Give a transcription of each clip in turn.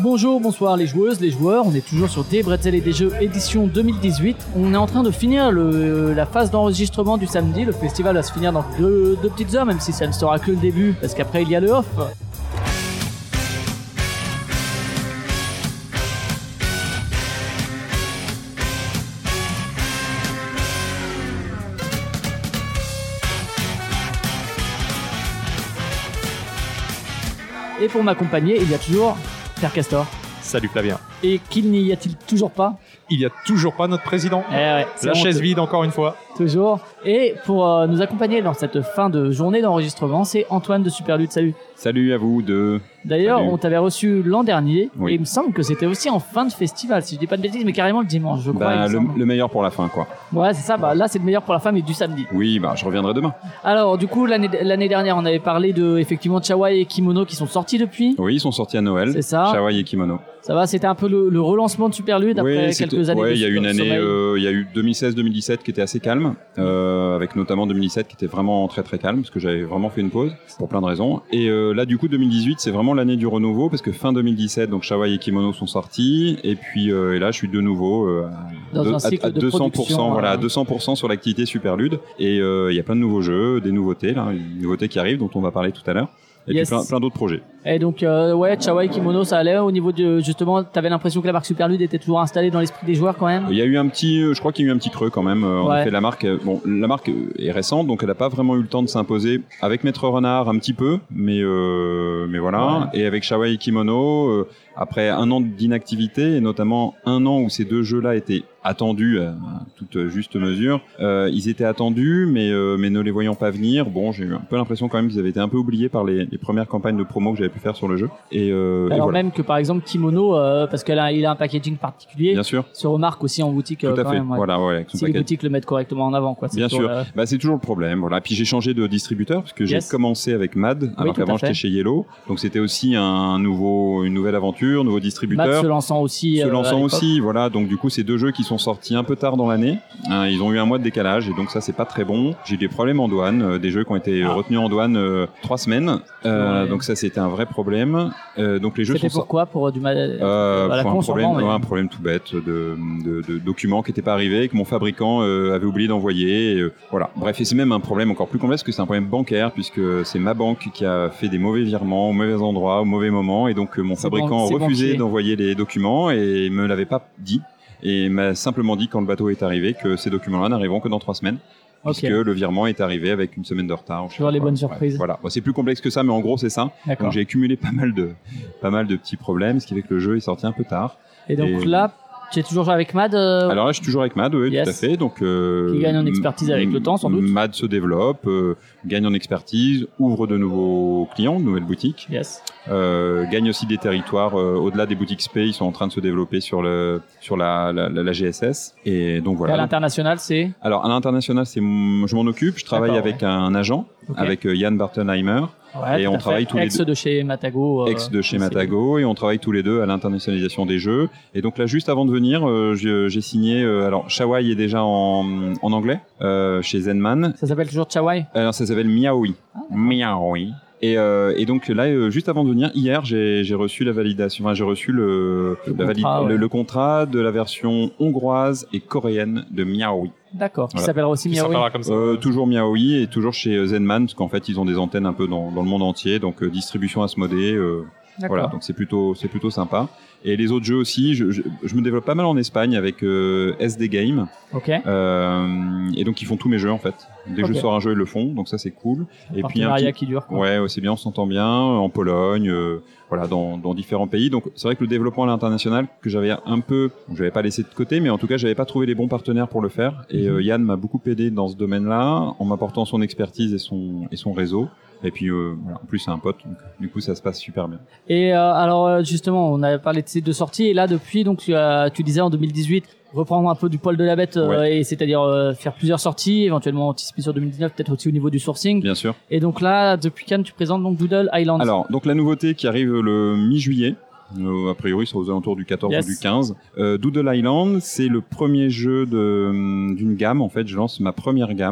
Bonjour, bonsoir les joueuses, les joueurs, on est toujours sur Des Bretzels et des Jeux édition 2018. On est en train de finir la phase d'enregistrement du samedi. Le festival va se finir dans deux petites heures, même si ça ne sera que le début, parce qu'après il y a le off. Et pour m'accompagner, il y a toujours Père Castor. Salut Flavien. Et qu'il n'y a-t-il toujours pas? Il n'y a toujours pas notre président. Ouais, la chaise vide encore une fois. Toujours. Et pour nous accompagner dans cette fin de journée d'enregistrement, c'est Antoine de Superlutte. Salut. Salut à vous deux. D'ailleurs, Salut. On t'avait reçu l'an dernier, Oui. et il me semble que c'était aussi en fin de festival, si je dis pas de bêtises, mais carrément le dimanche, je crois. Le meilleur pour la fin, quoi. Ouais, c'est ça. Là, c'est le meilleur pour la fin, mais du samedi. Oui, je reviendrai demain. Alors, du coup, l'année dernière, on avait parlé de effectivement Chawai et Kimono qui sont sortis depuis. Oui, ils sont sortis à Noël. C'est ça. Chawai et Kimono. Ça va, c'était un peu le relancement de Superlude après quelques années. Ouais, il y a eu une année, sommeil. il y a eu 2016-2017 qui était assez calme, avec notamment 2017 qui était vraiment très très calme parce que j'avais vraiment fait une pause pour plein de raisons. Et là, du coup, 2018, c'est vraiment l'année du renouveau parce que fin 2017, donc Chawai et Kimono sont sortis, et puis et là, je suis de nouveau Dans un cycle à de 200%, production, voilà, à 200% sur l'activité Superlude. Et il y a plein de nouveaux jeux, des nouveautés là, une nouveauté qui arrive dont on va parler tout à l'heure. Et Yes. puis plein d'autres projets. Et donc, ouais, Chawai, Kimono, ça allait au niveau de, justement, t'avais l'impression que la marque Superlude était toujours installée dans l'esprit des joueurs quand même? Il y a eu je crois qu'il y a eu un petit creux quand même. En Ouais. effet, la marque est récente, donc elle n'a pas vraiment eu le temps de s'imposer. Avec Maître Renard, un petit peu, mais voilà. Ouais. Et avec Chawai et Kimono, après un an d'inactivité, et notamment un an où ces deux jeux-là étaient attendus à toute juste mesure, ils étaient attendus, mais ne les voyant pas venir, bon, j'ai eu un peu l'impression quand même qu'ils avaient été un peu oubliés par les premières campagnes de promo que j'avais pu faire sur le jeu. Alors voilà. même que par exemple Kimono, parce qu'il a un packaging particulier, bien sûr, se remarque aussi en boutique. Tout à fait. Même, ouais. Voilà, ouais. Si les boutiques le mettent correctement en avant, quoi. Bien sûr. C'est toujours le problème. Voilà. Puis j'ai changé de distributeur parce que j'ai commencé avec MAD, alors qu'avant j'étais chez Yellow. Donc c'était aussi une nouvelle aventure, nouveau distributeur. MAD se lançant aussi. Voilà. Donc du coup, c'est deux jeux qui sont sortis un peu tard dans l'année. Ils ont eu un mois de décalage et donc ça c'est pas très bon. J'ai eu des problèmes en douane, des jeux qui ont été retenus en douane 3 semaines. Donc ça c'était un vrai problème. Donc les jeux c'était sont pourquoi pour du mal un problème tout bête de documents qui n'étaient pas arrivés, que mon fabricant avait oublié d'envoyer. Voilà. Bref, et c'est même un problème encore plus complexe, que c'est un problème bancaire, puisque c'est ma banque qui a fait des mauvais virements au mauvais endroit, au mauvais moment, et donc mon fabricant a refusé d'envoyer les documents et me l'avait pas dit, et m'a simplement dit quand le bateau est arrivé que ces documents-là n'arriveront que dans 3 semaines. Puisque le virement est arrivé avec une semaine de retard. Toujours les bonnes surprises. Voilà. Bon, c'est plus complexe que ça, mais en gros, c'est ça. D'accord. Donc j'ai accumulé pas mal de petits problèmes, ce qui fait que le jeu est sorti un peu tard. Et donc là, tu es toujours avec MAD Alors là, je suis toujours avec MAD, oui, tout à fait. Donc, qui gagne en expertise avec le temps, sans doute. MAD se développe, gagne en expertise, ouvre de nouveaux clients, de nouvelles boutiques. Yes. Gagne aussi des territoires au-delà des boutiques SPE. Ils sont en train de se développer sur la GSS. Et donc voilà. Et à l'international, c'est? Alors à l'international, je m'en occupe. Je travaille avec un agent, avec Yann Bartenheimer. Ouais, et on travaille tous les deux. De chez Matago. Ex de chez Matago, et on travaille tous les deux à l'internationalisation des jeux. Et donc là, juste avant de venir, j'ai signé. Alors, Chawai est déjà en anglais chez Zenman. Ça s'appelle toujours Chawai? Alors, ça s'appelle Miaoi. Miaoi. Et donc là, juste avant de venir, hier, j'ai reçu la validation. Enfin, j'ai reçu le contrat de la version hongroise et coréenne de Miaoi. D'accord. Qui s'appellera aussi Miaoi. Comme ça. Toujours Miaoi, et toujours chez Zenman, parce qu'en fait, ils ont des antennes un peu dans le monde entier, donc distribution Asmodée. Voilà, donc c'est plutôt sympa. Et les autres jeux aussi, je me développe pas mal en Espagne avec SD Game. Ok. Et donc ils font tous mes jeux en fait. Dès que je sors un jeu, ils le font, donc ça c'est cool. Et puis qui dure. Quoi. Ouais, c'est bien, on s'entend bien en Pologne, voilà, dans différents pays. Donc c'est vrai que le développement à l'international que j'avais pas laissé de côté, mais en tout cas j'avais pas trouvé les bons partenaires pour le faire. Et Yann m'a beaucoup aidé dans ce domaine-là en m'apportant son expertise et son réseau. Et puis voilà, en plus c'est un pote, donc du coup ça se passe super bien. Et alors justement, on avait parlé de ces 2 sorties, et là depuis, donc tu disais en 2018 reprendre un peu du poil de la bête, et c'est-à-dire faire plusieurs sorties, éventuellement anticiper sur 2019, peut-être aussi au niveau du sourcing. Bien sûr. Et donc là, depuis Cannes, tu présentes donc Doodle Island. Alors donc la nouveauté qui arrive le mi-juillet. A priori, c'est aux alentours du 14 ou du 15. Doodle Island, c'est le premier jeu d'une gamme. En fait, je lance ma première gamme.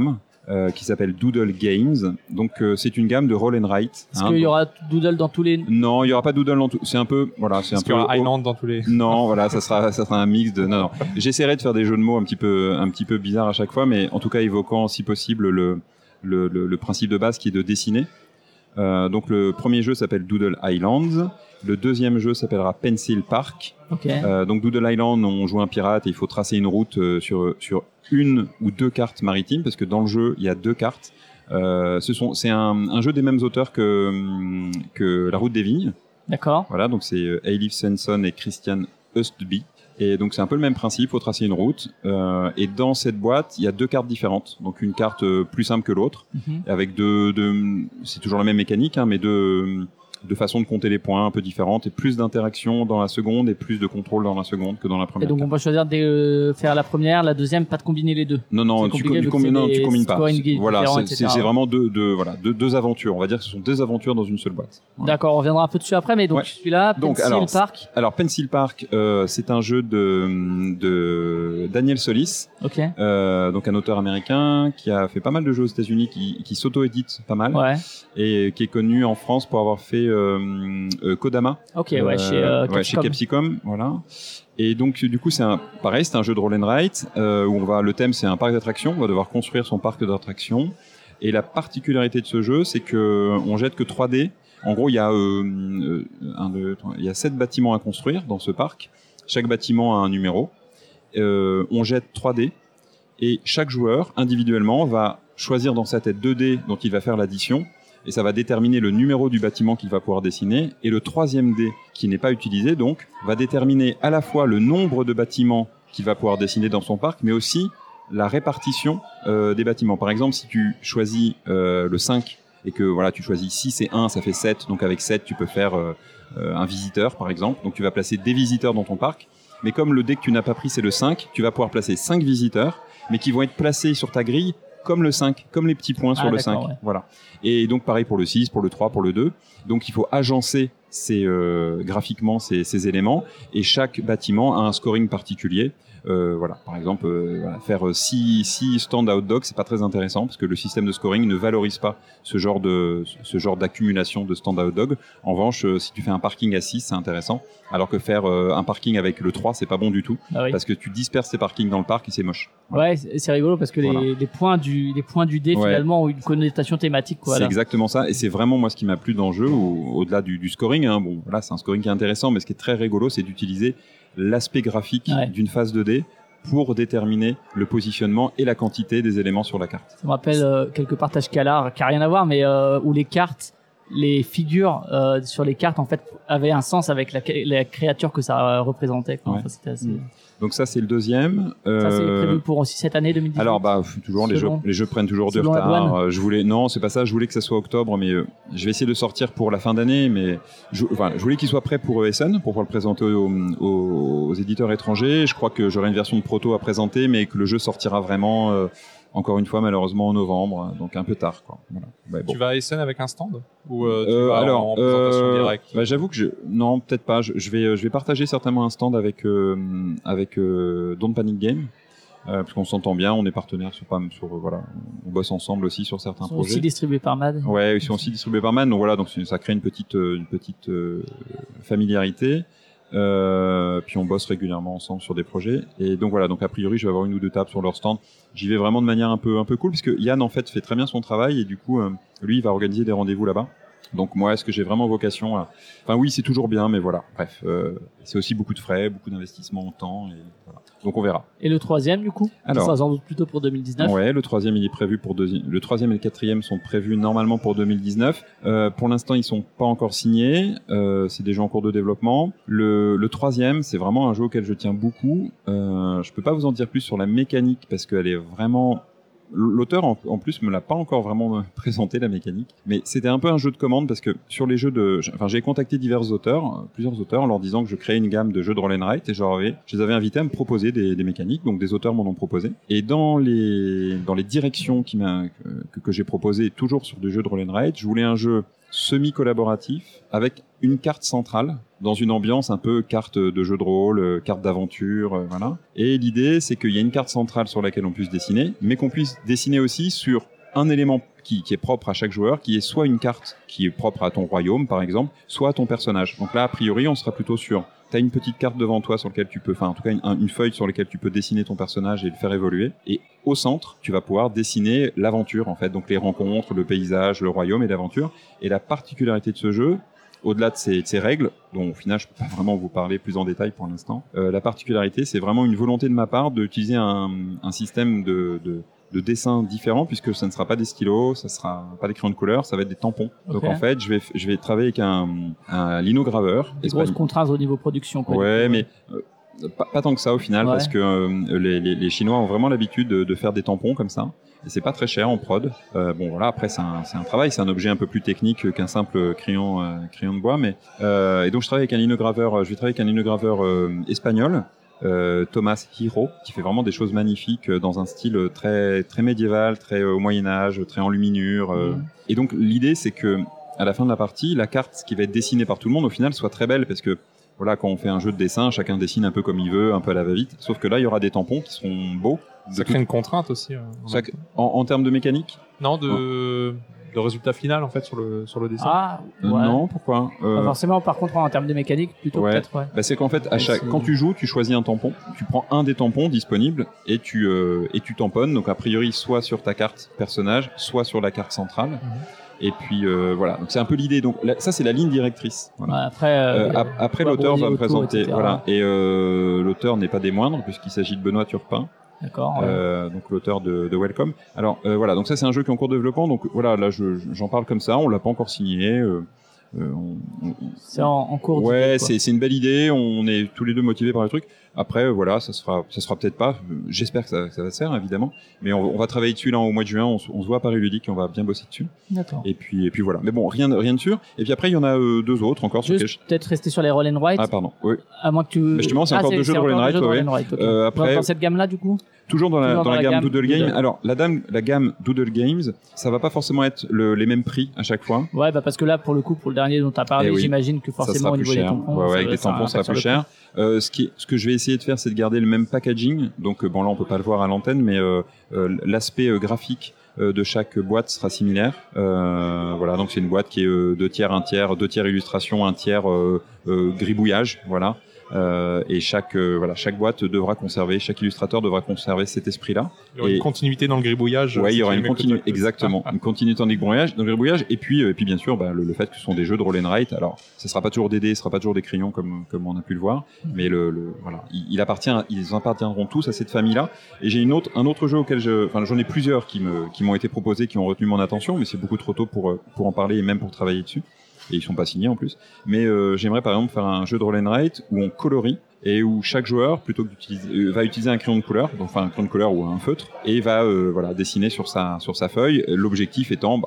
qui s'appelle Doodle Games. Donc c'est une gamme de roll and write. Est-ce qu'il y aura Doodle dans tous les... Non, il y aura pas Doodle dans tout. C'est un peu voilà, c'est un peu. Qu'il y aura Island dans tous les. Non, voilà, ça sera un mix de. Non. J'essaierai de faire des jeux de mots un petit peu bizarres à chaque fois, mais en tout cas évoquant si possible le principe de base qui est de dessiner. Donc le premier jeu s'appelle Doodle Island. Le deuxième jeu s'appellera Pencil Park. Okay. Donc Doodle Island, on joue un pirate et il faut tracer une route sur une ou deux cartes maritimes, parce que dans le jeu il y a 2 cartes. C'est un jeu des mêmes auteurs que La Route des Vignes. D'accord. Voilà, donc c'est Eilif Svensson et Christian Östby. Et donc c'est un peu le même principe, faut tracer une route. Et dans cette boîte, il y a 2 cartes différentes. Donc une carte plus simple que l'autre, avec c'est toujours la même mécanique, hein, mais de façon de compter les points un peu différentes, et plus d'interaction dans la seconde et plus de contrôle dans la seconde que dans la première. Et donc on peut choisir de faire la première, la deuxième, pas de combiner les deux. Non, tu combines pas. Voilà, c'est vraiment deux aventures. On va dire que ce sont 2 aventures dans une seule boîte. Voilà. D'accord, on reviendra un peu dessus après, mais donc celui-là, Pencil Park. Alors Pencil Park, c'est un jeu de Daniel Solis, donc un auteur américain qui a fait pas mal de jeux aux États-Unis, qui s'auto-édite pas mal, et qui est connu en France pour avoir fait Kodama, chez Capsicum, voilà. Et donc du coup c'est un jeu de roll and write où le thème c'est un parc d'attractions. On va devoir construire son parc d'attractions, et la particularité de ce jeu c'est que on jette que 3 dés. En gros il y a 7 bâtiments à construire dans ce parc. Chaque bâtiment a un numéro. On jette 3 dés, et chaque joueur individuellement va choisir dans sa tête 2 dés dont il va faire l'addition. Et ça va déterminer le numéro du bâtiment qu'il va pouvoir dessiner. Et le 3e dé, qui n'est pas utilisé, donc, va déterminer à la fois le nombre de bâtiments qu'il va pouvoir dessiner dans son parc, mais aussi la répartition des bâtiments. Par exemple, si tu choisis le 5 et que voilà, tu choisis 6 et 1, ça fait 7. Donc avec 7, tu peux faire un visiteur, par exemple. Donc tu vas placer des visiteurs dans ton parc. Mais comme le dé que tu n'as pas pris, c'est le 5, tu vas pouvoir placer 5 visiteurs, mais qui vont être placés sur ta grille comme le 5, comme les petits points sur le 5. Ouais. Voilà. Et donc pareil pour le 6, pour le 3, pour le 2. Donc il faut agencer graphiquement ces éléments, et chaque bâtiment a un scoring particulier. Voilà, par exemple, faire 6 stand hot dogs, c'est pas très intéressant parce que le système de scoring ne valorise pas ce genre d'accumulation de stand hot dogs. En revanche, si tu fais un parking à 6, c'est intéressant, alors que faire un parking avec le 3, c'est pas bon du tout, parce que tu disperses tes parkings dans le parc et c'est moche. Voilà. Ouais, c'est rigolo parce que les points du dé finalement ont une connotation thématique, quoi. C'est exactement ça, et c'est vraiment moi ce qui m'a plu dans le jeu, au-delà du scoring, hein. Bon, voilà, c'est un scoring qui est intéressant, mais ce qui est très rigolo, c'est d'utiliser l'aspect graphique d'une phase 2D pour déterminer le positionnement et la quantité des éléments sur la carte. Ça me rappelle quelque part Tashkalar, qui a rien à voir, mais où les figures sur les cartes en fait avaient un sens avec la créature que ça représentait, quoi. Enfin, c'était assez... Donc ça c'est le 2e. Ça c'est prévu pour aussi cette année 2018. Alors toujours les jeux prennent toujours du retard. Non, c'est pas ça. Je voulais que ça soit octobre, mais je vais essayer de sortir pour la fin d'année. Mais je voulais qu'il soit prêt pour Essen pour pouvoir le présenter aux éditeurs étrangers. Je crois que j'aurai une version de proto à présenter, mais que le jeu sortira vraiment. Encore une fois, malheureusement, en novembre, donc un peu tard, quoi. Voilà. Bon. Tu vas à Essen avec un stand ou tu vas en présentation directe? J'avoue que non, peut-être pas. Je vais partager certainement un stand avec Don't Panic Game, parce qu'on s'entend bien, on est partenaires on bosse ensemble aussi sur certains projets. Ils sont aussi distribués par MAD. Ouais, ils sont aussi distribués par MAD, donc voilà, donc ça crée une petite familiarité. Puis on bosse régulièrement ensemble sur des projets, et donc voilà, donc a priori je vais avoir 1 ou 2 tables sur leur stand. J'y vais vraiment de manière un peu cool, puisque Yann en fait fait très bien son travail, et du coup lui il va organiser des rendez-vous là-bas. Donc moi, est-ce que j'ai vraiment vocation à... Enfin oui, c'est toujours bien, mais voilà, bref, c'est aussi beaucoup de frais, beaucoup d'investissement en temps, et voilà. Donc on verra. Et le 3e du coup? Alors, ça sans doute plutôt pour 2019. Ouais, le 3e il est prévu le 3e et le 4e sont prévus normalement pour 2019. Pour l'instant ils sont pas encore signés, c'est des jeux en cours de développement. Le 3e c'est vraiment un jeu auquel je tiens beaucoup. Je peux pas vous en dire plus sur la mécanique parce qu'elle est vraiment... L'auteur en plus me l'a pas encore vraiment présenté, la mécanique, mais c'était un peu un jeu de commande parce que sur les jeux j'ai contacté plusieurs auteurs en leur disant que je créais une gamme de jeux de roll and write, et je les avais invités à me proposer des mécaniques, donc des auteurs m'en ont proposé, et dans les directions que j'ai proposées, toujours sur des jeux de roll and write, je voulais un jeu semi-collaboratif avec une carte centrale dans une ambiance un peu carte de jeu de rôle, carte d'aventure, voilà. Et l'idée, c'est qu'il y a une carte centrale sur laquelle on puisse dessiner, mais qu'on puisse dessiner aussi sur un élément qui est propre à chaque joueur, qui est soit une carte qui est propre à ton royaume, par exemple, soit à ton personnage. Donc là, a priori, on sera plutôt sur... T'as une petite carte devant toi sur laquelle tu peux... Enfin, en tout cas, une feuille sur laquelle tu peux dessiner ton personnage et le faire évoluer. Et au centre, tu vas pouvoir dessiner l'aventure, en fait. Donc les rencontres, le paysage, le royaume et l'aventure. Et la particularité de ce jeu... Au-delà de ces règles, dont au final je peux pas vraiment vous parler plus en détail pour l'instant, la particularité, c'est vraiment une volonté de ma part d'utiliser un système de dessin différent, puisque ça ne sera pas des stylos, ça sera pas des crayons de couleur, ça va être des tampons. Okay. Donc en fait, je vais travailler avec un linograveur. Des grosses contraintes au niveau production. Quoi, ouais, mais pas tant que ça au final, parce que les Chinois ont vraiment l'habitude de faire des tampons comme ça. Et c'est pas très cher en prod. Bon voilà, après c'est un travail, c'est un objet un peu plus technique qu'un simple crayon de bois, mais et donc je vais travailler avec un linograveur espagnol, Thomas Hiro, qui fait vraiment des choses magnifiques dans un style très très médiéval, très au Moyen-Âge, très enluminure. Et donc l'idée c'est que à la fin de la partie, la carte qui va être dessinée par tout le monde au final soit très belle, parce que voilà, quand on fait un jeu de dessin, chacun dessine un peu comme il veut, un peu à la va-vite, sauf que là il y aura des tampons qui seront beaux. Ça crée une contrainte aussi. En termes de mécanique ? Non, de résultat final en fait sur le dessin. Ah, ouais. Non, pourquoi Pas forcément, par contre en termes de mécanique, plutôt peut-être. Ouais. Bah, c'est qu'en fait, quand tu joues, tu choisis un tampon, tu prends un des tampons disponibles et tu tamponnes. Donc a priori, soit sur ta carte personnage, soit sur la carte centrale. Et puis voilà, donc c'est un peu l'idée. Donc ça c'est la ligne directrice. Voilà. Ouais, après l'auteur va me présenter, voilà. Et l'auteur n'est pas des moindres puisqu'il s'agit de Benoît Turpin. D'accord. Donc l'auteur de Welcome. Alors voilà, donc ça c'est un jeu qui est en cours de développement. Donc voilà, là j'en parle comme ça. On l'a pas encore signé. C'est en cours. Ouais, c'est une belle idée. On est tous les deux motivés par le truc. Après, voilà, ça sera peut-être pas. J'espère que ça va se faire, évidemment. Mais on va travailler dessus là au mois de juin. On se voit à Paris Ludique et on va bien bosser dessus. D'accord. Et puis voilà. Mais bon, rien de sûr. Et puis après, il y en a deux autres encore. Juste peut-être rester sur les roll and write. Ah pardon. Oui. À moins que tu. Mais justement, c'est encore deux jeux de roll and write. Okay. Après, dans cette gamme-là, du coup. Toujours dans la gamme Doodle Game. Alors la gamme Doodle Games, ça va pas forcément être les mêmes prix à chaque fois. Ouais, bah parce que là, pour le coup, pour le dernier dont tu as parlé, j'imagine que forcément au niveau des tampons, avec des tampons, ça sera plus cher. Ce que je vais essayer de faire, c'est de garder le même packaging. Donc bon, là, on peut pas le voir à l'antenne, mais l'aspect graphique de chaque boîte sera similaire. Voilà, donc c'est une boîte qui est 2 tiers, 1 tiers, 2 tiers illustration, 1 tiers gribouillage. Voilà. Et chaque boîte devra conserver, chaque illustrateur devra conserver cet esprit-là. Il y aura une continuité dans le gribouillage. Ouais, il y aura une continuité, exactement, une continuité dans le gribouillage, et puis bien sûr, le fait que ce sont des jeux de roll and write. Alors, ça sera pas toujours des dés, ce sera pas toujours des crayons comme on a pu le voir, mais voilà, ils appartiendront tous à cette famille-là. Et j'ai un autre jeu auquel j'en ai plusieurs qui m'ont été proposés, qui ont retenu mon attention, mais c'est beaucoup trop tôt pour en parler et même pour travailler dessus. Et ils sont pas signés en plus. Mais j'aimerais par exemple faire un jeu de roll and write où on colorie et où chaque joueur, plutôt que va utiliser un crayon de couleur, enfin un crayon de couleur ou un feutre, et va dessiner sur sa feuille. L'objectif étant,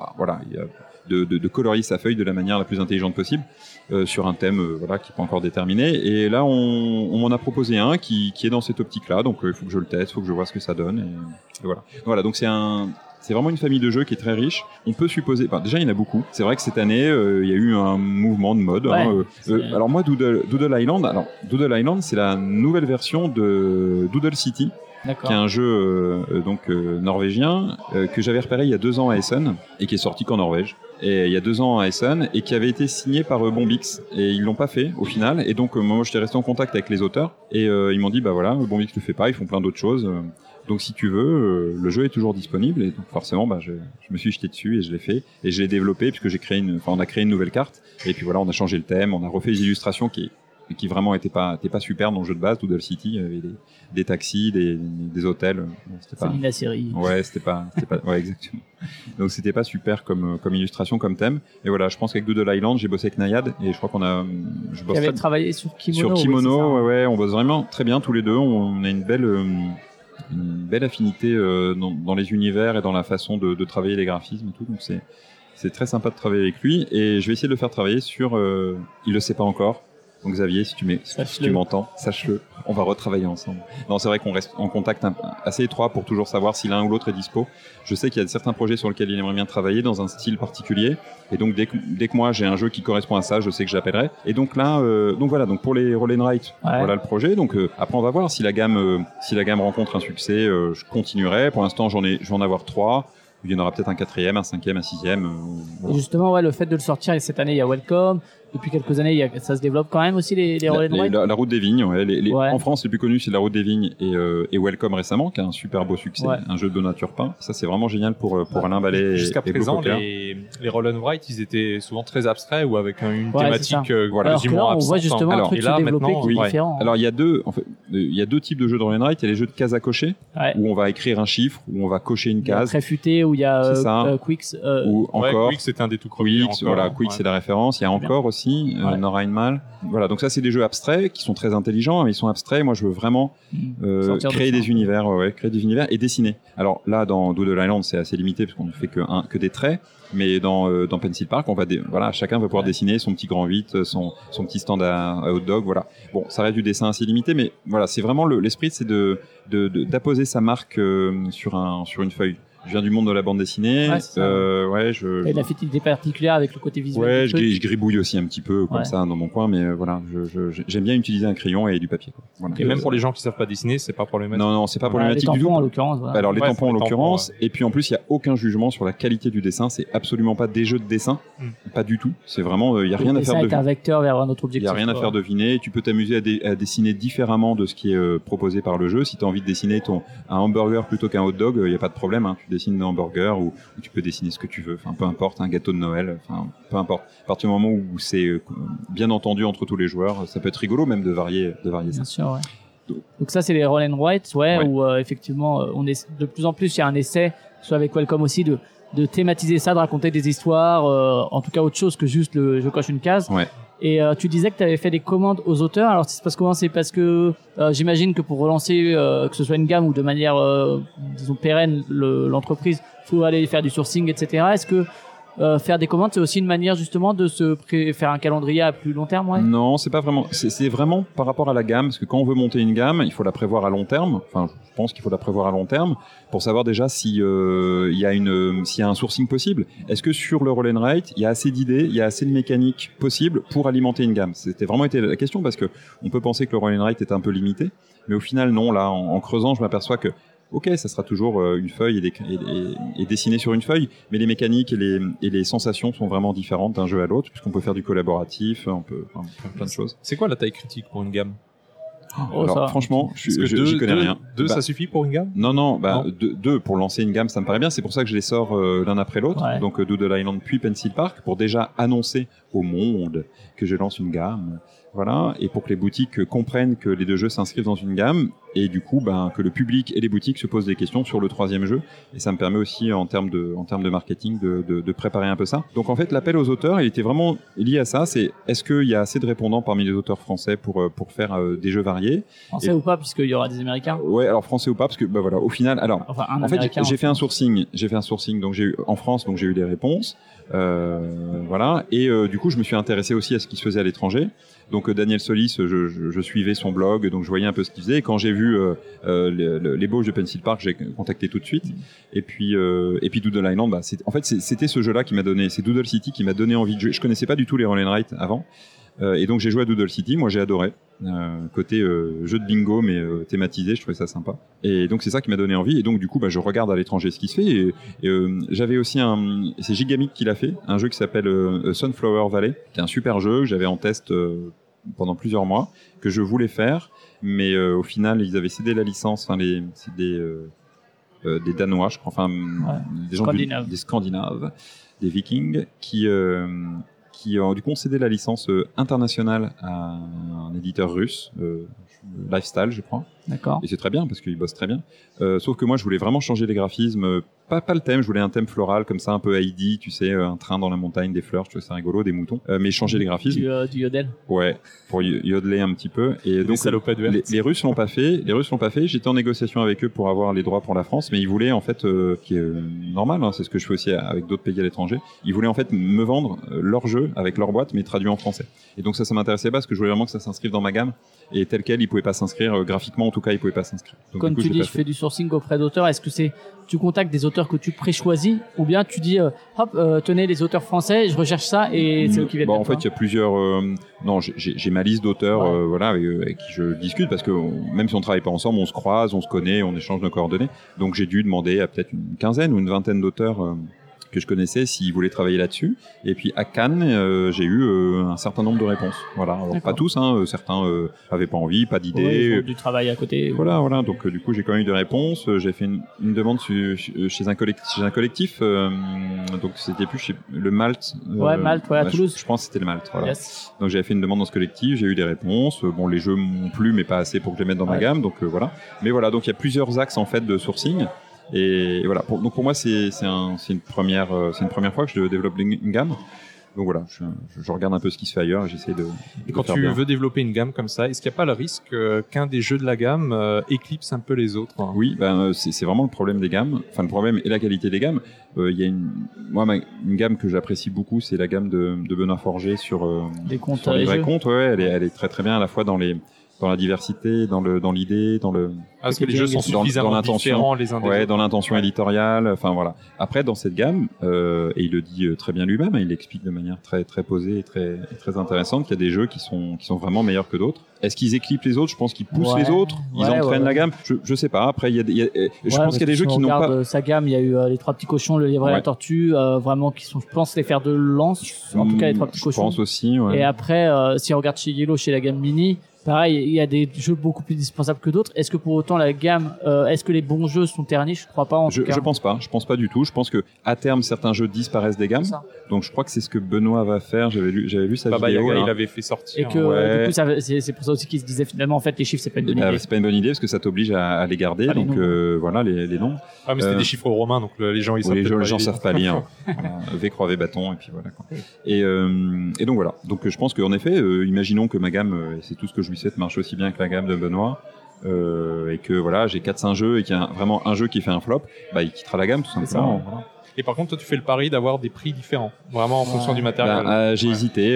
de colorier sa feuille de la manière la plus intelligente possible sur un thème qui n'est pas encore déterminé. Et là, on m'en a proposé un qui est dans cette optique-là. Donc il faut que je le teste, il faut que je vois ce que ça donne. Et voilà. Voilà. Donc c'est vraiment une famille de jeux qui est très riche. On peut supposer... déjà, il y en a beaucoup. C'est vrai que cette année, il y a eu un mouvement de mode. Ouais, alors moi, Doodle Island, c'est la nouvelle version de Doodle City, qui est un jeu norvégien que j'avais repéré il y a 2 ans à Essen et qui est sorti qu'en Norvège. Et il y a 2 ans à Essen et qui avait été signé par Bombix. Et ils l'ont pas fait au final. Et donc, moi, j'étais resté en contact avec les auteurs. Et ils m'ont dit, Bombix le fait pas, ils font plein d'autres choses. Donc si tu veux, le jeu est toujours disponible et donc forcément je me suis jeté dessus et je l'ai fait et je l'ai développé puisque on a créé une nouvelle carte et puis voilà, on a changé le thème, on a refait les illustrations qui vraiment étaient pas super dans le jeu de base. Doodle City, il y avait des taxis, des hôtels. C'était pas la série. Ouais, c'était pas ouais, exactement. Donc c'était pas super comme illustration, comme thème. Et voilà, je pense qu'avec Doodle Island, j'ai bossé avec Nayad et je crois je bosse travaillé sur Kimono. Sur Kimono, ouais, on bosse vraiment très bien tous les deux. On a une belle affinité dans les univers et dans la façon de travailler les graphismes et tout. Donc c'est très sympa de travailler avec lui et je vais essayer de le faire travailler sur il le sait pas encore. Donc Xavier, si tu m'entends, sache-le, on va retravailler ensemble. Non, c'est vrai qu'on reste en contact assez étroit pour toujours savoir si l'un ou l'autre est dispo. Je sais qu'il y a certains projets sur lesquels il aimerait bien travailler dans un style particulier. Et donc dès que moi j'ai un jeu qui correspond à ça, je sais que je l'appellerai. Et donc là, donc pour les roll and write, voilà le projet. Donc après on va voir si la gamme rencontre un succès, je continuerai. Pour l'instant je vais en avoir 3. il y en aura peut-être un 4e, un 5e, un 6e. Et justement, le fait de le sortir, et cette année, il y a Welcome. Depuis quelques années, ça se développe quand même aussi les Roll and Ride. La Route des Vignes, en France, les plus connus, c'est la Route des Vignes et Welcome récemment, qui a un super beau succès, un jeu de nature peint. Ça, c'est vraiment génial pour Alain Ballet. Jusqu'à présent, les Roll and Ride, ils étaient souvent très abstraits ou avec une thématique quasiment absente. On voit justement un truc se développer qui est différent. Alors, il y a deux types de jeux de Roll and Ride. Il y a les jeux de cases à cocher, où on va écrire un chiffre, où on va cocher une case. Très futé, où il y a Quicks. Ou encore. Quicks, c'est un des tout premiers. Quicks, c'est la référence. Il y a encore aussi Nora Mal. Voilà, donc ça c'est des jeux abstraits qui sont très intelligents, mais ils sont abstraits. Moi je veux vraiment créer des univers, et dessiner. Alors là dans Doodle Island c'est assez limité parce qu'on ne fait que des traits, mais dans Pencil Park on va chacun va pouvoir dessiner son petit grand 8, son petit stand à hot dog. Voilà. Bon, ça reste du dessin assez limité, mais voilà, c'est vraiment l'esprit, c'est d'apposer sa marque sur une feuille. Je viens du monde de la bande dessinée. Et la fidélité particulière avec le côté visuel. Je gribouille aussi un petit peu comme ça dans mon coin, mais voilà, j'aime bien utiliser un crayon et du papier. Voilà. Et même pour les gens qui savent pas dessiner, c'est pas problématique. Non, c'est pas problématique du tout. Les tampons en l'occurrence. Alors les tampons en l'occurrence, et puis en plus il y a aucun jugement sur la qualité du dessin. C'est absolument pas des jeux de dessin, pas du tout. C'est vraiment, il y a rien à faire deviner. C'est un vecteur vers un autre objectif. Il y a rien à faire deviner. Tu peux t'amuser à dessiner différemment de ce qui est proposé par le jeu. Si tu as envie de dessiner un hamburger plutôt qu'un hot dog, il y a pas de problème. Tu dessines un hamburger ou tu peux dessiner ce que tu veux. Enfin, peu importe, un gâteau de Noël. Enfin, peu importe. À partir du moment où c'est bien entendu entre tous les joueurs, ça peut être rigolo même de varier ça. Bien sûr, Donc ça, c'est les Roll and Ride, où effectivement, on est de plus en plus, il y a un essai, soit avec Welcome aussi, de thématiser ça, de raconter des histoires, en tout cas autre chose que juste je coche une case. Et tu disais que tu avais fait des commandes aux auteurs. Alors, ça se passe comment? C'est parce que j'imagine que pour relancer, que ce soit une gamme ou de manière, disons, pérenne, l'entreprise, faut aller faire du sourcing, etc. Est-ce que faire des commandes, c'est aussi une manière justement de faire un calendrier à plus long terme? Non, c'est pas vraiment. C'est vraiment par rapport à la gamme, parce que quand on veut monter une gamme, il faut la prévoir à long terme. Enfin, je pense qu'il faut la prévoir à long terme pour savoir déjà si s'il y a un sourcing possible. Est-ce que sur le Roll and Ride, il y a assez d'idées, il y a assez de mécaniques possibles pour alimenter une gamme? C'était vraiment la question, parce que on peut penser que le Roll and Ride est un peu limité, mais au final non. Là, en creusant, je m'aperçois que ça sera toujours une feuille et dessiné sur une feuille, mais les mécaniques et les sensations sont vraiment différentes d'un jeu à l'autre, puisqu'on peut faire du collaboratif, on peut plein de choses. C'est quoi la taille critique pour une gamme? Alors, franchement, j'y connais rien. Deux, ça suffit pour une gamme? Non. Deux pour lancer une gamme, ça me paraît bien. C'est pour ça que je les sors l'un après l'autre. Donc Doodle Island puis Pencil Park, pour déjà annoncer au monde que je lance une gamme. Voilà, et pour que les boutiques comprennent que les deux jeux s'inscrivent dans une gamme, et du coup, que le public et les boutiques se posent des questions sur le troisième jeu, et ça me permet aussi en termes de marketing de préparer un peu ça. Donc en fait, l'appel aux auteurs, il était vraiment lié à ça. C'est est-ce qu'il y a assez de répondants parmi les auteurs français pour faire des jeux variés, français ou pas, puisqu'il y aura des Américains. Ouais, alors français ou pas, parce que voilà, au final, alors en fait, j'ai fait un sourcing, donc j'ai eu en France, donc j'ai eu des réponses. Voilà, et du coup je me suis intéressé aussi à ce qui se faisait à l'étranger. Donc Daniel Solis, je suivais son blog, donc je voyais un peu ce qu'il faisait, et quand j'ai vu l'ébauche de Pencil Park, j'ai contacté tout de suite. Et puis Doodle Island, c'était ce jeu-là qui m'a donné, c'est Doodle City qui m'a donné envie de jouer. Je connaissais pas du tout les Roll and Ride avant, et donc j'ai joué à Doodle City. Moi j'ai adoré côté jeu de bingo, mais thématisé, je trouvais ça sympa, et donc c'est ça qui m'a donné envie. Et donc du coup je regarde à l'étranger ce qui se fait, et j'avais aussi c'est Gigamic qui l'a fait, un jeu qui s'appelle Sunflower Valley, qui est un super jeu que j'avais en test pendant plusieurs mois, que je voulais faire, mais au final ils avaient cédé la licence, c'est des Danois, je crois, des gens des Scandinaves, des Vikings qui du coup ont cédé la licence internationale à un éditeur russe, Lifestyle, je crois. D'accord. Et c'est très bien parce qu'ils bossent très bien. Sauf que moi, je voulais vraiment changer les graphismes. Pas le thème, je voulais un thème floral comme ça, un peu Heidi, tu sais, un train dans la montagne, des fleurs, je trouvais ça rigolo, des moutons. Mais changer les graphismes. Du yodel. Ouais, pour yodeler un petit peu. Et donc les Russes l'ont pas fait. J'étais en négociation avec eux pour avoir les droits pour la France, mais ils voulaient en fait, qui est normal, c'est ce que je fais aussi avec d'autres pays à l'étranger. Ils voulaient en fait me vendre leur jeu avec leur boîte, mais traduit en français. Et donc ça m'intéressait pas parce que je voulais vraiment que ça s'inscrive dans ma gamme. Et tel quel, il pouvait pas s'inscrire graphiquement. tout cas, ils pouvaient pas s'inscrire. Donc, comme tu dis, je fais du sourcing auprès d'auteurs. Est-ce que tu contactes des auteurs que tu préchoisis ou bien tu dis tenez les auteurs français, je recherche ça et c'est eux qui viennent. En fait, il y a plusieurs. Non, j'ai ma liste d'auteurs, avec qui je discute parce que même si on travaille pas ensemble, on se croise, on se connaît, on échange nos coordonnées. Donc j'ai dû demander à peut-être une quinzaine ou une vingtaine d'auteurs que je connaissais s'ils voulaient travailler là-dessus. Et puis à Cannes, j'ai eu un certain nombre de réponses. Voilà, alors, pas tous, certains avaient pas envie, pas d'idée, du travail à côté. Voilà. Donc du coup j'ai quand même eu des réponses. J'ai fait une demande chez un collectif. Donc c'était plus chez le Malte. Malte, à Toulouse. Je pense que c'était le Malte. Voilà. Yes. Donc j'avais fait une demande dans ce collectif, j'ai eu des réponses. Bon, les jeux m'ont plu, mais pas assez pour que je les mette dans ma gamme. Donc voilà. Mais voilà, donc il y a plusieurs axes en fait de sourcing. Et voilà. Donc pour moi c'est une première fois que je développe une gamme. Donc voilà, je regarde un peu ce qui se fait ailleurs et j'essaie de. Et quand tu veux développer une gamme comme ça, est-ce qu'il n'y a pas le risque qu'un des jeux de la gamme éclipse un peu les autres? Oui, c'est vraiment le problème des gammes. Enfin, le problème et la qualité des gammes. Il y a une gamme que j'apprécie beaucoup, c'est la gamme de Benoît Forger sur les contes, sur les vrais contes. Ouais, elle est très très bien à la fois dans la diversité, dans l'idée, dans le. Parce que les jeux sont suffisamment différents les uns des autres. Ouais, dans l'intention éditoriale. Enfin voilà. Après, dans cette gamme, et il le dit très bien lui-même, il l'explique de manière très très posée et très très intéressante qu'il y a des jeux qui sont vraiment meilleurs que d'autres. Est-ce qu'ils éclipsent les autres? Je pense qu'ils poussent les autres. Ils entraînent la gamme. Je sais pas. Après, je pense qu'il y a des jeux qui n'ont pas. Sa gamme, il y a eu les 3 petits cochons, le lièvre et la tortue, vraiment qui sont, je pense, les fers de lance. En tout cas, les 3 petits cochons. Je pense aussi. Ouais. Et après, si on regarde chez Yellow, chez la gamme mini. Pareil, il y a des jeux beaucoup plus dispensables que d'autres. Est-ce que pour autant la gamme, est-ce que les bons jeux sont ternis? Je crois pas en tout cas. Je pense pas. Je pense pas du tout. Je pense que à terme certains jeux disparaissent des gammes. Donc je crois que c'est ce que Benoît va faire. J'avais lu sa vidéo. Il avait fait sortir. Et que du coup c'est pour ça aussi qu'il se disait finalement en fait les chiffres c'est pas une bonne idée. C'est pas une bonne idée parce que ça t'oblige à les garder. Donc voilà les noms. Ah mais c'était des chiffres romains donc les gens ils savent. Les gens savent pas lire. V croix bâton et puis voilà. Et donc voilà. Donc je pense qu'en effet, imaginons que ma gamme, c'est tout ce que je lui souhaite, marche aussi bien que la gamme de Benoît. Et que voilà, j'ai 4-5 jeux et qu'il y a vraiment un jeu qui fait un flop, il quittera la gamme tout simplement. Voilà. Et par contre, toi, tu fais le pari d'avoir des prix différents, vraiment en fonction du matériel. J'ai hésité.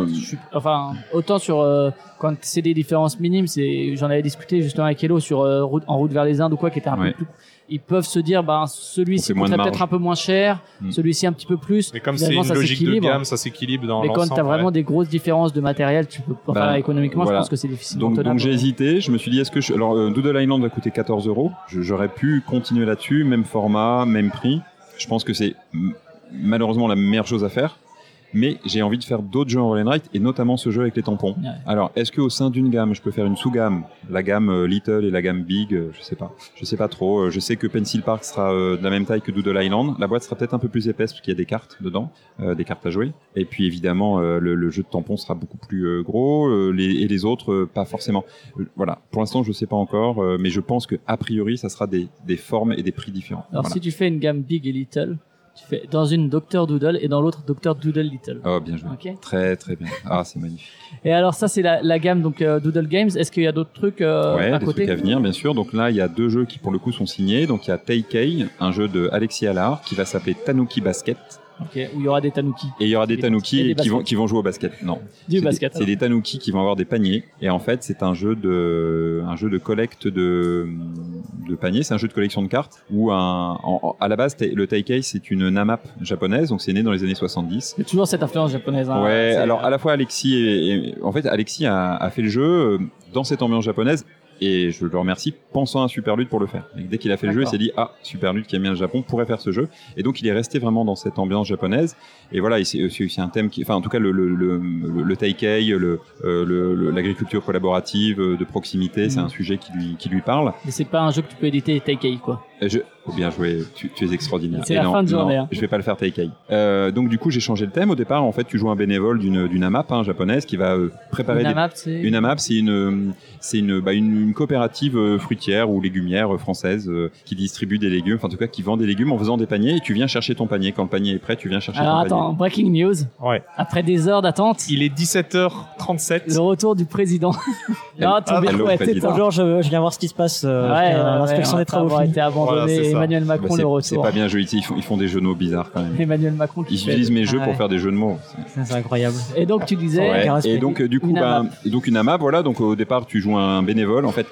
Autant sur quand c'est des différences minimes, j'en avais discuté justement avec Hello sur en route vers les Indes ou quoi, qui était un peu plus. Ils peuvent se dire, celui-ci coûterait peut-être un peu moins cher, celui-ci un petit peu plus. Mais comme c'est une logique de gamme, ça s'équilibre dans l'ensemble. Mais quand t'as vraiment des grosses différences de matériel, tu peux pas économiquement, je pense que c'est difficile. Donc j'ai hésité. Je me suis dit, Doodle Island va coûter 14 €. J'aurais pu continuer là-dessus, même format, même prix. Je pense que c'est malheureusement la meilleure chose à faire. Mais j'ai envie de faire d'autres jeux en roll and write et notamment ce jeu avec les tampons. Ouais. Alors, est-ce qu'au sein d'une gamme, je peux faire une sous-gamme, la gamme Little et la gamme Big, je sais pas trop. Je sais que Pencil Park sera de la même taille que Doodle Island. La boîte sera peut-être un peu plus épaisse parce qu'il y a des cartes dedans, des cartes à jouer. Et puis évidemment, le jeu de tampons sera beaucoup plus gros et les autres pas forcément. Voilà. Pour l'instant, je sais pas encore, mais je pense que a priori, ça sera des formes et des prix différents. Alors, si tu fais une gamme Big et Little. Tu fais dans une Dr Doodle et dans l'autre Dr Doodle Little. Oh, bien joué. Okay. Très très bien. Ah, c'est magnifique. Et alors ça c'est la gamme donc Doodle Games. Est-ce qu'il y a d'autres trucs à côté? Des trucs à venir bien sûr. Donc là il y a 2 jeux qui pour le coup sont signés. Donc il y a Taikei, un jeu de Alexis Allard qui va s'appeler Tanuki Basket. Ok, où il y aura des tanuki. Et il y aura des tanuki qui vont jouer au basket. Non. C'est des tanuki qui vont avoir des paniers. Et en fait, c'est un jeu de collecte de paniers. C'est un jeu de collection de cartes où à la base, le Taikei, c'est une namap japonaise. Donc c'est né dans les années 70. Il y a toujours cette influence japonaise. Hein, ouais. Alors à la fois Alexis Alexis a fait le jeu dans cette ambiance japonaise. Et je le remercie, pensant à Superlude pour le faire. Et dès qu'il a fait le jeu, il s'est dit, Superlude qui aime bien le Japon pourrait faire ce jeu. Et donc, il est resté vraiment dans cette ambiance japonaise. Et voilà, c'est un thème en tout cas, le Taikei, l'agriculture collaborative, de proximité, c'est un sujet qui lui parle. Mais c'est pas un jeu que tu peux éditer Taikei, quoi. Bien joué, tu es extraordinaire. C'est la fin de journée. Je vais pas le faire Taikei. Donc du coup j'ai changé le thème. Au départ en fait tu joues un bénévole d'une AMAP japonaise qui va préparer une AMAP c'est une coopérative fruitière ou légumière française qui distribue des légumes, enfin en tout cas qui vend des légumes en faisant des paniers et tu viens chercher ton panier. Quand le panier est prêt, tu viens chercher ton panier. Alors attends, breaking news. Ouais. Après des heures d'attente. Il est 17h37. Le retour du président. Bonjour, je viens voir ce qui se passe. L'inspection des travaux. Emmanuel Macron le retour. C'est pas bien joli, ils font des jeux de mots bizarres quand même. Emmanuel Macron ils utilisent mes jeux pour faire des jeux de mots. C'est incroyable. Et donc tu disais et donc du coup une AMAP, voilà, donc au départ tu joues un bénévole en fait.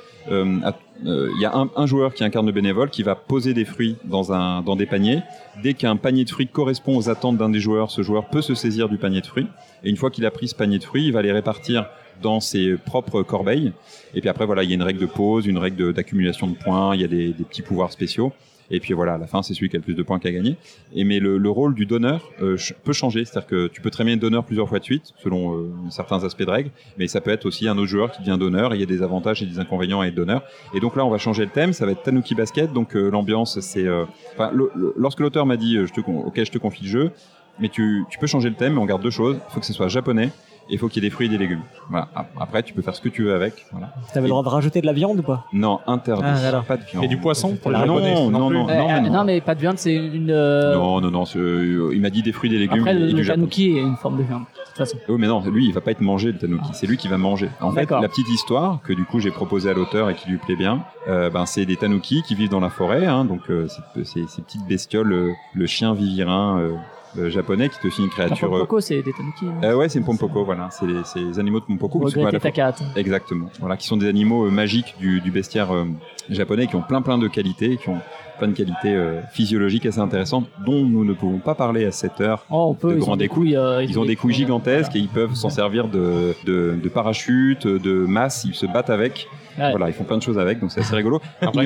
Il y a un joueur qui incarne le bénévole qui va poser des fruits dans des paniers. Dès qu'un panier de fruits correspond aux attentes d'un des joueurs, ce joueur peut se saisir du panier de fruits. Et une fois qu'il a pris ce panier de fruits, il va les répartir dans ses propres corbeilles. Et puis après, voilà, il y a une règle de pause, une règle d'accumulation de points, il y a des petits pouvoirs spéciaux. Et puis voilà, à la fin, c'est celui qui a le plus de points qui a gagné. Mais le rôle du donneur peut changer. C'est-à-dire que tu peux très bien être donneur plusieurs fois de suite, selon certains aspects de règles. Mais ça peut être aussi un autre joueur qui devient donneur. Et il y a des avantages et des inconvénients à être donneur. Et donc là, on va changer le thème. Ça va être Tanuki Basket. Donc l'ambiance, c'est... lorsque l'auteur m'a dit je te confie le jeu, mais tu peux changer le thème, mais on garde deux choses. Il faut que ce soit japonais. Il faut qu'il y ait des fruits et des légumes. Voilà. Après, tu peux faire ce que tu veux avec. Voilà. T'avais le droit de rajouter de la viande ou pas? Non, interdit. Pas de viande. Et du poisson pour les japonais? Non, mais pas de viande, c'est une. Non. Il m'a dit des fruits, des légumes. Après, et le tanuki est une forme de viande. De toute façon. Oui, mais non, lui, il va pas être mangé le tanuki. C'est lui qui va manger. En fait, la petite histoire que du coup j'ai proposée à l'auteur et qui lui plaît bien, c'est des tanuki qui vivent dans la forêt. Hein, donc ces petites bestioles, le chien vivirin. Japonais qui te fait une créature. Pompoko, c'est des tanuki. Ouais, c'est Pompoko, voilà. C'est les animaux de Pompoko. Exactement. Voilà, qui sont des animaux magiques du bestiaire japonais qui ont plein de qualités, qui ont plein de qualités physiologiques assez intéressantes dont nous ne pouvons pas parler à cette heure. On peut. Ils ont des couilles gigantesques et ils peuvent s'en servir de parachute, de masse. Ils se battent avec. Ouais. Voilà, ils font plein de choses avec, donc c'est assez rigolo. Il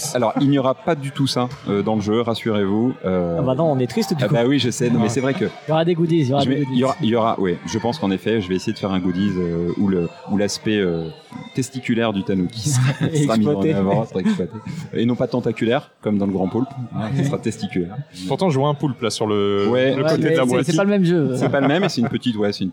n'y aura pas du tout ça dans le jeu, rassurez-vous. Non, on est triste du coup. Bah oui, je sais, mais c'est vrai que il y aura des goodies. Il y aura, oui. Je pense qu'en effet, je vais essayer de faire un goodies où l'aspect testiculaire du tanuki sera mis en avant, sera exploité, et non pas tentaculaire comme dans le grand poulpe. Ce sera testiculaire. Pourtant, je vois un poulpe là sur le côté de la boîte. C'est pas le même jeu. C'est pas le même, et c'est une petite.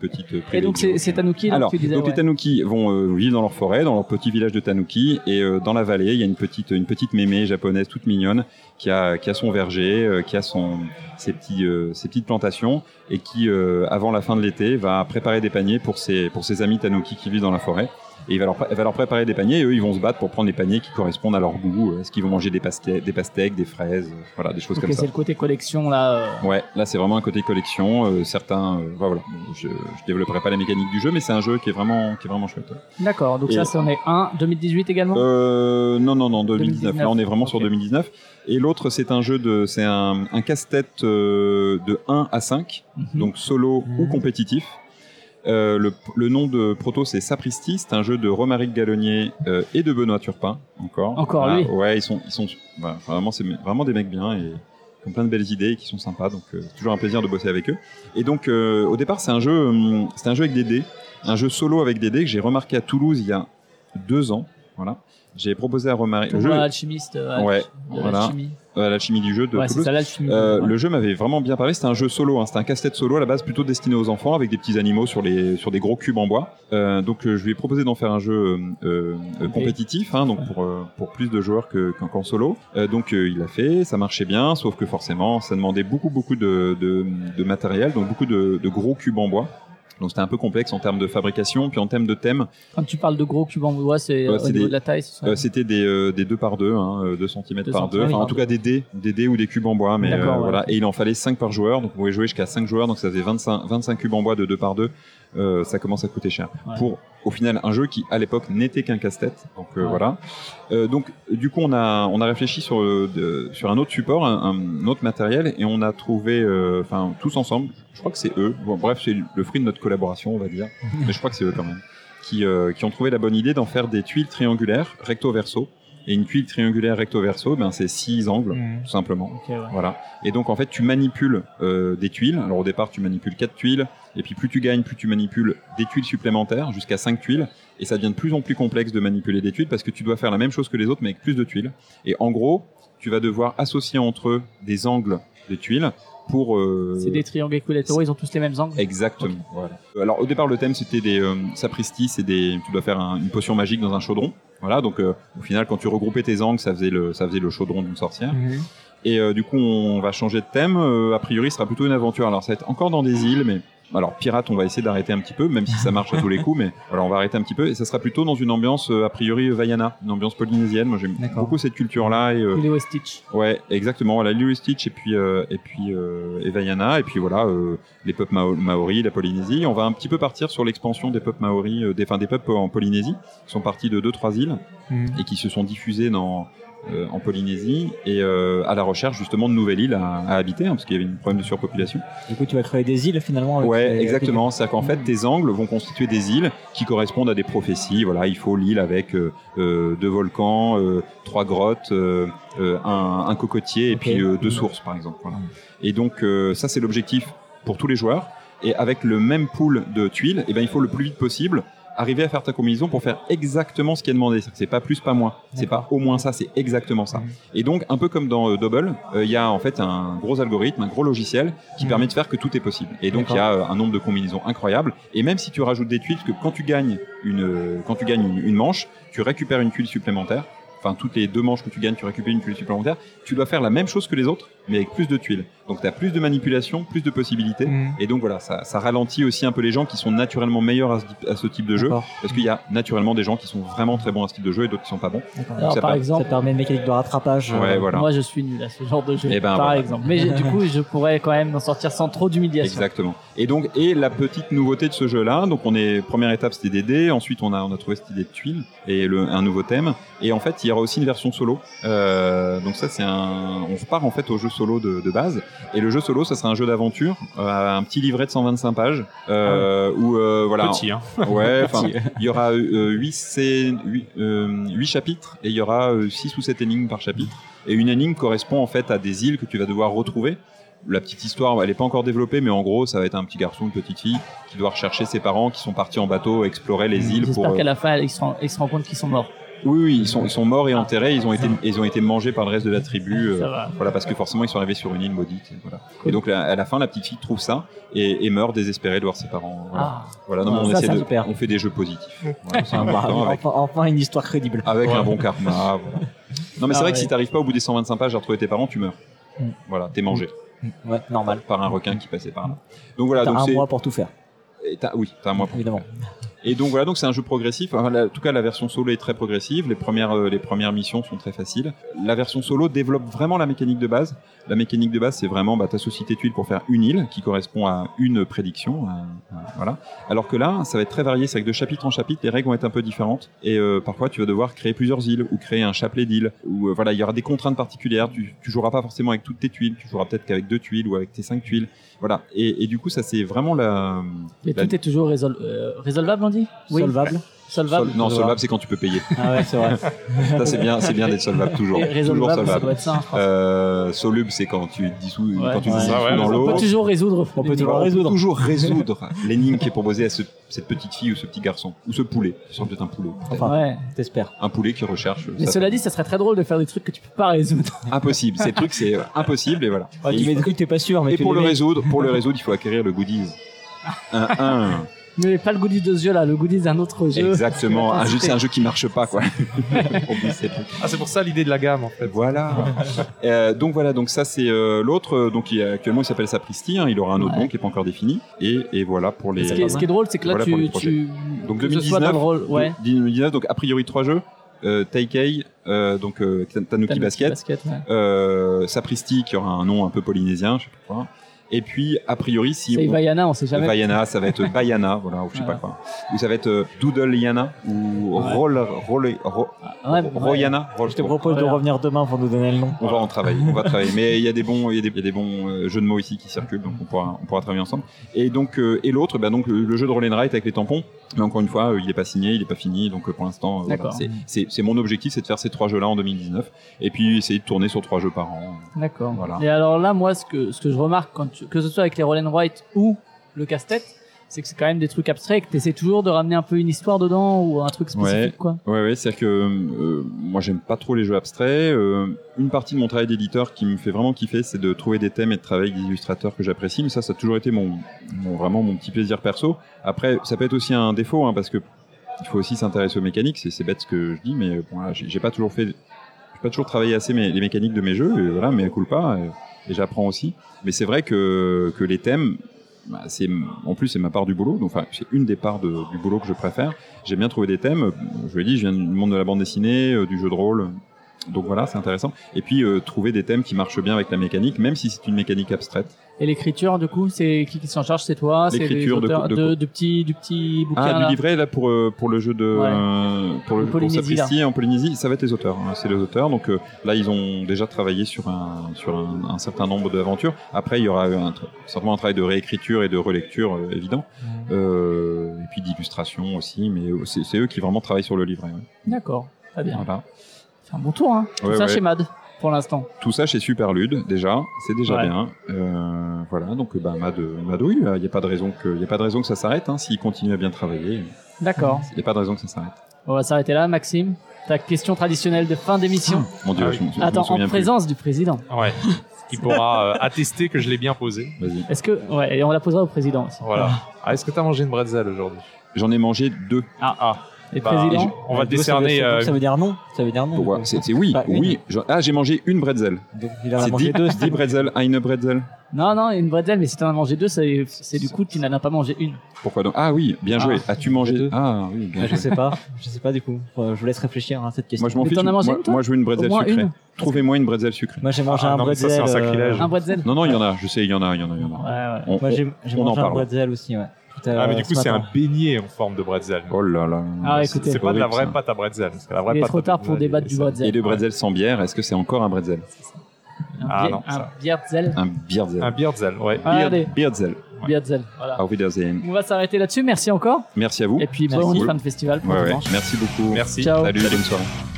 Et donc ces tanuki. Alors, donc les tanuki vont vivre dans leur forêt, dans leur petit village de tanuki, et dans la vallée, il y a une petite mémé japonaise toute mignonne qui a son verger, qui a ses petites plantations, et qui avant la fin de l'été va préparer des paniers pour ses amis tanuki qui vivent dans la forêt. Et elle va leur préparer des paniers, et eux ils vont se battre pour prendre les paniers qui correspondent à leur goût. Est-ce qu'ils vont manger des pastèques, des fraises, voilà, des choses comme ça. C'est le côté collection là. Ouais, là c'est vraiment un côté collection. Certains, voilà. Je développerai pas la mécanique du jeu, mais c'est un jeu qui est vraiment chouette. D'accord. Donc ça, c'en est un 2018 également. Non, 2019. Là on est vraiment sur 2019. Et l'autre, c'est un casse-tête de 1 à 5, donc solo ou compétitif. Le nom de proto, c'est Sapristi. C'est un jeu de Romaric Gallonnier et de Benoît Turpin. Encore lui. Ouais, ils sont voilà, vraiment, c'est vraiment des mecs bien et qui ont plein de belles idées et qui sont sympas. Donc c'est toujours un plaisir de bosser avec eux. Et donc au départ, c'est un jeu avec des dés, un jeu solo avec des dés que j'ai remarqué à Toulouse il y a 2 ans. Voilà. J'ai proposé à Romaric. L'alchimiste. L'alchimie du jeu de Toulouse. C'est ça, l'alchimie. Le jeu m'avait vraiment bien parlé. C'était un jeu solo, c'était un casse-tête solo à la base, plutôt destiné aux enfants avec des petits animaux sur des gros cubes en bois. Donc je lui ai proposé d'en faire un jeu compétitif, donc pour plus de joueurs qu'en solo. Donc il a fait, ça marchait bien, sauf que forcément ça demandait beaucoup de matériel, donc beaucoup de gros cubes en bois. Donc c'était un peu complexe en termes de fabrication, puis en termes de thème. Quand tu parles de gros cubes en bois, c'est au niveau de la taille, c'est ça? C'était des 2x2, 2 cm par 2. Enfin, en tout cas des dés ou des cubes en bois, mais voilà. Et il en fallait 5 par joueur, donc vous pouvez jouer jusqu'à 5 joueurs, donc ça faisait 25 cubes en bois de 2x2. Ça commence à coûter cher. Ouais. Pour au final un jeu qui à l'époque n'était qu'un casse-tête. Donc voilà. Donc du coup on a réfléchi sur un autre support, un autre matériel, et on a trouvé, tous ensemble. Je crois que c'est eux. Bon, bref, c'est le fruit de notre collaboration, on va dire. Mais je crois que c'est eux quand même qui ont trouvé la bonne idée d'en faire des tuiles triangulaires recto-verso. Et une tuile triangulaire recto-verso, c'est 6 angles, tout simplement. Okay, ouais. Voilà. Et donc, en fait, tu manipules des tuiles. Alors, au départ, tu manipules 4 tuiles. Et puis, plus tu gagnes, plus tu manipules des tuiles supplémentaires, jusqu'à 5 tuiles. Et ça devient de plus en plus complexe de manipuler des tuiles parce que tu dois faire la même chose que les autres, mais avec plus de tuiles. Et en gros, tu vas devoir associer entre eux des angles de tuiles pour... C'est des triangles équilatéraux, ils ont tous les mêmes angles. Exactement. Okay. Voilà. Alors, au départ, le thème, c'était des sapristi, tu dois faire une potion magique dans un chaudron. Voilà, donc au final, quand tu regroupais tes angles, ça faisait le chaudron d'une sorcière. Et du coup, on va changer de thème. A priori, ce sera plutôt une aventure. Alors, ça va être encore dans des îles, mais Alors pirate, on va essayer d'arrêter un petit peu, même si ça marche à tous les coups, mais voilà, on va arrêter un petit peu et ça sera plutôt dans une ambiance a priori Vaiana, une ambiance polynésienne. Moi j'aime beaucoup cette culture-là. Lilo et Stitch. Ouais, exactement. Voilà, Lilo et Stitch et puis Vaiana et puis voilà les peuples maoris, la Polynésie. On va un petit peu partir sur l'expansion des peuples maoris, des peuples en Polynésie, qui sont partis de 2-3 îles et qui se sont diffusés en Polynésie et à la recherche justement de nouvelles îles à habiter, parce qu'il y avait un problème de surpopulation. Du coup, tu vas créer des îles finalement. Ouais, exactement. C'est-à-dire qu'en fait, tes angles vont constituer des îles qui correspondent à des prophéties. Voilà, il faut l'île avec 2 volcans, 3 grottes, un cocotier et puis 2 sources, par exemple. Voilà. Et donc, ça, c'est l'objectif pour tous les joueurs. Et avec le même pool de tuiles, il faut le plus vite possible arriver à faire ta combinaison pour faire exactement ce qui est demandé. C'est pas plus, pas moins. C'est pas au moins ça, c'est exactement ça. Et donc, un peu comme dans Double, il y a en fait un gros algorithme, un gros logiciel qui permet de faire que tout est possible. Et donc, il y a un nombre de combinaisons incroyable. Et même si tu rajoutes des tuiles, parce que quand tu gagnes une manche, tu récupères une tuile supplémentaire. Enfin, toutes les 2 manches que tu gagnes, tu récupères une tuile supplémentaire. Tu dois faire la même chose que les autres, mais avec plus de tuiles. Donc, tu as plus de manipulation, plus de possibilités. Et donc, voilà, ça ralentit aussi un peu les gens qui sont naturellement meilleurs à ce type de jeu. Parce qu'il y a naturellement des gens qui sont vraiment très bons à ce type de jeu et d'autres qui sont pas bons. Alors, par exemple, ça permet une mécanique de rattrapage. Ouais, voilà. Moi, je suis nul à ce genre de jeu, par voilà. exemple. Mais du coup, je pourrais quand même m'en sortir sans trop d'humiliation. Exactement. Et la petite nouveauté de ce jeu-là, donc première étape, c'était des dés. Ensuite, on a trouvé cette idée de tuiles et un nouveau thème. Et en fait, il y aura aussi une version solo. Donc ça, on repart en fait au jeu solo de base. Et le jeu solo, ça sera un jeu d'aventure, un petit livret de 125 pages, où voilà. Petit, hein. Ouais, enfin, il y aura 8 chapitres et il y aura 6 ou 7 énigmes par chapitre. Et une énigme correspond en fait à des îles que tu vas devoir retrouver. La petite histoire, elle n'est pas encore développée, mais en gros, ça va être un petit garçon, une petite fille qui doit rechercher ses parents qui sont partis en bateau explorer les îles. J'espère qu'à la fin, ils se rendent compte qu'ils sont morts. Oui, ils sont morts et enterrés. Ils ont été mangés par le reste de la tribu. Voilà, parce que forcément, ils sont arrivés sur une île maudite. Voilà. Et donc, à la fin, la petite fille trouve ça et meurt désespérée de voir ses parents. Voilà. Non, on fait des jeux positifs. Voilà, enfin, une histoire crédible. Avec un bon karma. Voilà. Non, mais c'est vrai que si t'arrives pas au bout des 125 pages à retrouver tes parents, tu meurs. Voilà, t'es mangé. Ouais, normal. Par un requin qui passait par là. Donc voilà. T'as un mois pour tout faire. T'as un mois pour évidemment. tout faire. Et donc voilà, donc c'est un jeu progressif. En tout cas, la version solo est très progressive. Les premières missions sont très faciles. La version solo développe vraiment la mécanique de base. La mécanique de base, c'est vraiment, t'associes tes tuiles pour faire une île qui correspond à une prédiction. Voilà. Alors que là, ça va être très varié. C'est que de chapitre en chapitre, les règles vont être un peu différentes. Et parfois, tu vas devoir créer plusieurs îles ou créer un chapelet d'îles. Ou voilà, il y aura des contraintes particulières. Tu joueras pas forcément avec toutes tes tuiles. Tu joueras peut-être qu'avec 2 tuiles ou avec tes 5 tuiles. Voilà. Et du coup, ça c'est vraiment tout est toujours résolvable, on dit. Oui. Solvable. Solvable. Non, solvable, c'est quand tu peux payer. Ah ouais, c'est vrai. Ça, c'est bien d'être solvable, toujours. Toujours solvable. Ça doit être ça, soluble, c'est quand tu dissous, quand tu dissous dans l'eau. On peut toujours résoudre. On peut toujours résoudre l'énigme qui est proposée à cette petite fille ou ce petit garçon. Ou ce poulet. Ce sera peut-être un poulet. Enfin, t'espères. Un poulet qui recherche. Mais cela dit, ça serait très drole de faire des trucs que tu peux pas résoudre. Impossible. Ces trucs, c'est impossible et voilà. Tu mets des trucs, t'es pas sûr. Et pour le résoudre, il faut acquérir le goodies. Mais pas le goodies de ce jeu là, le goodies d'un autre jeu. Exactement, c'est un jeu qui marche pas quoi. C'est pour ça l'idée de la gamme en fait. Voilà. Donc ça c'est l'autre. Donc actuellement il s'appelle Sapristi. Il aura un autre nom qui est pas encore défini. Et voilà pour les. Ce qui est drôle, c'est que là donc 2019. Donc a priori 3 jeux. Taikei, donc Tanuki Basket, Sapristi qui aura un nom un peu polynésien, je sais pas quoi. Et puis, a priori, c'est Vaiana, on sait jamais. Vaiana, ça va être Baiana, voilà, ou je sais pas quoi. Ou ça va être Doodle-yana, ou Royana. Je te propose de revenir demain pour nous donner le nom. On va travailler. Mais il y a des bons jeux de mots ici qui circulent, donc on pourra travailler ensemble. Et donc, l'autre, donc, le jeu de Roll and Write avec les tampons. Mais encore une fois, il est pas signé, il est pas fini, donc pour l'instant, voilà, c'est mon objectif, c'est de faire ces 3 jeux-là en 2019. Et puis, essayer de tourner sur 3 jeux par an. D'accord. Voilà. Et alors là, moi, ce que je remarque que ce soit avec les Roll and Write ou le casse-tête, c'est que c'est quand même des trucs abstraits, que t'essaies toujours de ramener un peu une histoire dedans ou un truc spécifique, quoi. Ouais, c'est-à-dire que moi j'aime pas trop les jeux abstraits. Une partie de mon travail d'éditeur qui me fait vraiment kiffer, c'est de trouver des thèmes et de travailler avec des illustrateurs que j'apprécie. Mais ça a toujours été vraiment mon petit plaisir perso. Après, ça peut être aussi un défaut, parce que il faut aussi s'intéresser aux mécaniques. C'est bête ce que je dis, mais bon, là, j'ai pas toujours travaillé assez les mécaniques de mes jeux. Et voilà, mais elles coulent pas. Et j'apprends aussi. Mais c'est vrai que les thèmes, en plus c'est ma part du boulot, donc enfin c'est une des parts du boulot que je préfère. J'aime bien trouver des thèmes. Je l'ai dit, je viens du monde de la bande dessinée, du jeu de rôle. Donc voilà, c'est intéressant. Et puis trouver des thèmes qui marchent bien avec la mécanique, même si c'est une mécanique abstraite. Et l'écriture, du coup, c'est qui s'en charge? C'est toi? L'écriture du petit bouquin. Ah, là. du livret là pour le jeu de pour Sapristi en Polynésie, ça va être les auteurs. Hein, c'est les auteurs. Donc là, ils ont déjà travaillé sur un certain nombre d'aventures. Après, il y aura certainement un travail de réécriture et de relecture évident. Et puis d'illustration aussi, mais c'est eux qui vraiment travaillent sur le livret. Ouais. D'accord, très bien. Voilà. C'est un bon tour, hein. Tout ça chez MAD, pour l'instant. Tout ça chez Superlude, déjà, c'est déjà bien. Voilà, donc MAD, oui, il n'y a pas de raison que ça s'arrête, hein, s'il continue à bien travailler. D'accord. Il n'y a pas de raison que ça s'arrête. On va s'arrêter là, Maxime. Ta question traditionnelle de fin d'émission. Mon Dieu, Attends, en présence du président. Ouais. Qui pourra attester que je l'ai bien posé. Vas-y. Est-ce que, et on la posera au président aussi. Voilà. Est-ce que tu as mangé une bretzel aujourd'hui? J'en ai mangé 2. Et président, on va décerner. Ça veut dire non. Ça veut dire non. Pourquoi? C'est oui, oui. J'ai mangé une bretzel. Donc, il en a mangé 2. 10 bretzel, une bretzel. Non, une bretzel, mais si t'en as mangé 2, c'est du coup tu n'en as pas mangé une. Pourquoi donc? Ah oui, bien joué. As-tu mangé 2? Ah oui, bien joué. Je sais pas du coup. Je vous laisse réfléchir à cette question. Moi je m'en fiche. T'en as mangé une, toi? Moi je veux une bretzel Au moins sucrée. une. Trouvez-moi une bretzel sucrée. Moi j'ai mangé un bretzel. Ça, c'est un sacrilège. Un bretzel. Non, il y en a. Je sais, il y en a. Ouais. Moi j'ai mangé un bretzel aussi, ouais. Mais du coup, c'est un beignet en forme de bretzel. Oh là là. Ah, écoutez. C'est pas de la vraie pâte à bretzel. Parce que la vraie Il est pâte trop à tard pour débattre du bretzel. Et le bretzel sans bière, est-ce que c'est encore un bretzel? Non. Un bierzel. Un bierzel. Un bierzel, ouais. Allez, Bierzel. bierzel. Voilà. Auf Wiedersehen. On va s'arrêter là-dessus. Merci encore. Merci à vous. Et puis bonne fin de festival pour dimanche. Merci beaucoup. Merci. Ciao. Salut, bonne soirée.